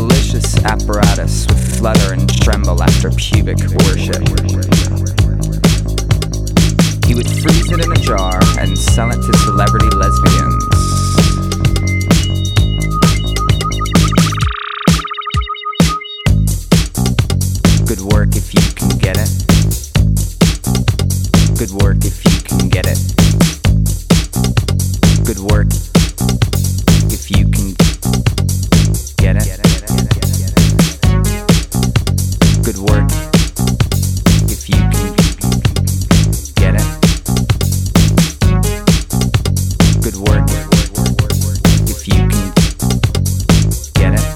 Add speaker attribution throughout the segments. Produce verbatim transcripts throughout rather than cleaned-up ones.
Speaker 1: delicious apparatus would flutter and tremble after pubic worship. He would freeze it in a jar and sell it to celebrity lesbians. Good work if you can get it. Good work if you can get it. Good work if you can get it. Good work if you can get it. Good work if you can get it.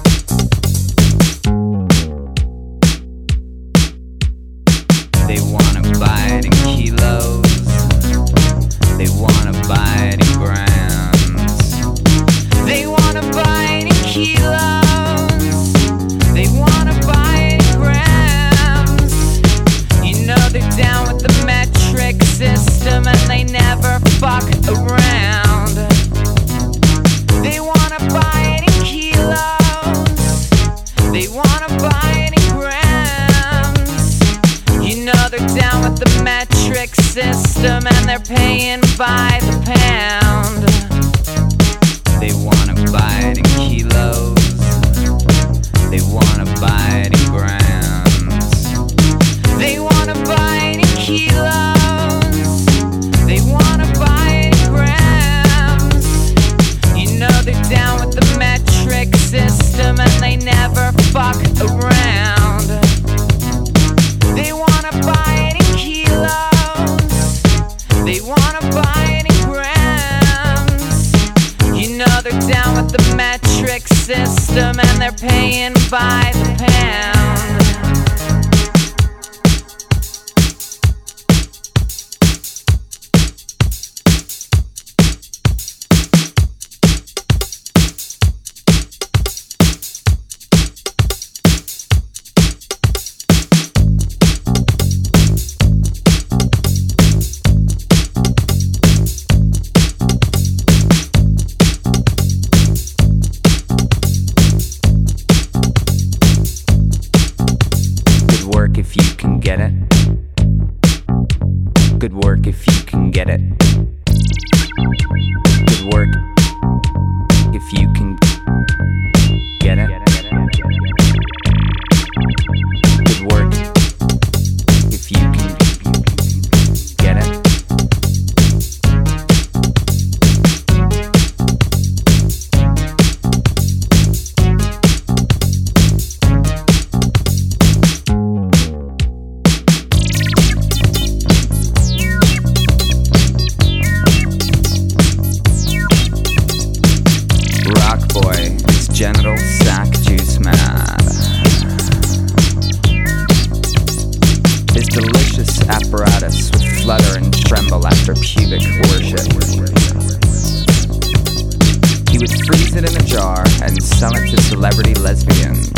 Speaker 1: They wanna buy it in kilos. They wanna buy it in grams. They wanna buy it in kilos. They wanna buy it in grams. You know they're down with the metric system and they never fuck around. They wanna buy it in kilos. They wanna buy it in grams. You know they're down with the metric system and they're paying by the pound. They wanna buy it in kilos. They wanna buy it in grams. They wanna buy it in kilos. They wanna buy it in grams. You know they're down with the metric system and they never fuck around. They wanna buy it in kilos. They wanna buy it in grams. You know they're down with the metric system and they're paying by the pound. If you can get it. Good work if you can get it. Good work if you can get it. Good work if you can get it. Genital sack juice mad. His delicious apparatus would flutter and tremble after pubic worship. He would freeze it in a jar and sell it to celebrity lesbians.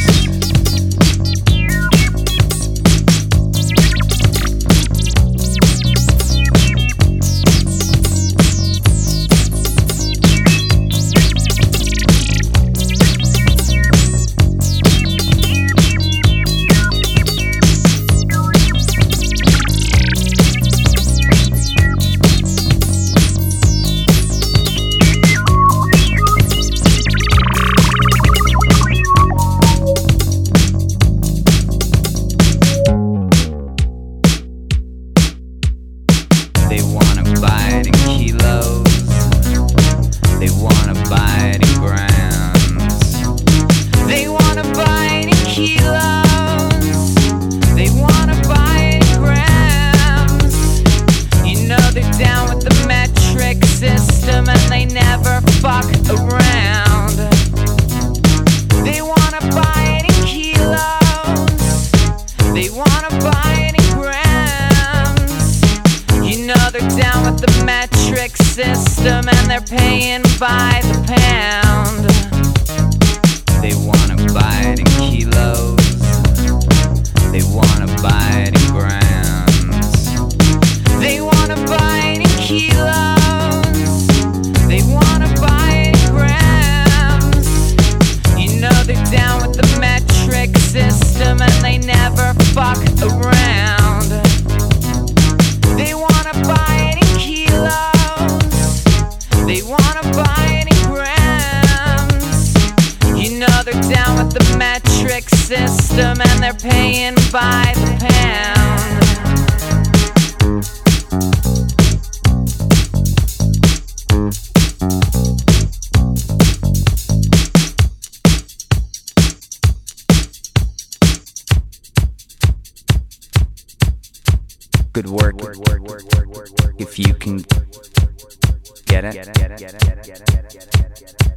Speaker 1: They wanna buy it in kilos. They wanna buy it in grams. They wanna buy it in kilos. They wanna buy it in grams. You know they're down with the metric system and they never fuck around. They wanna buy it in kilos. They wanna buy it in grams. You know they're down with the metric system and they're paying by the pound. They wanna buy it in kilos. They wanna buy it in grams. They wanna buy it in kilos. They wanna buy it in grams. You know they're down with system and they never fuck around. They wanna buy it in kilos, they wanna buy it in grams. You know they're down with the metric system and they're paying by the pound. Good work, if you can get it.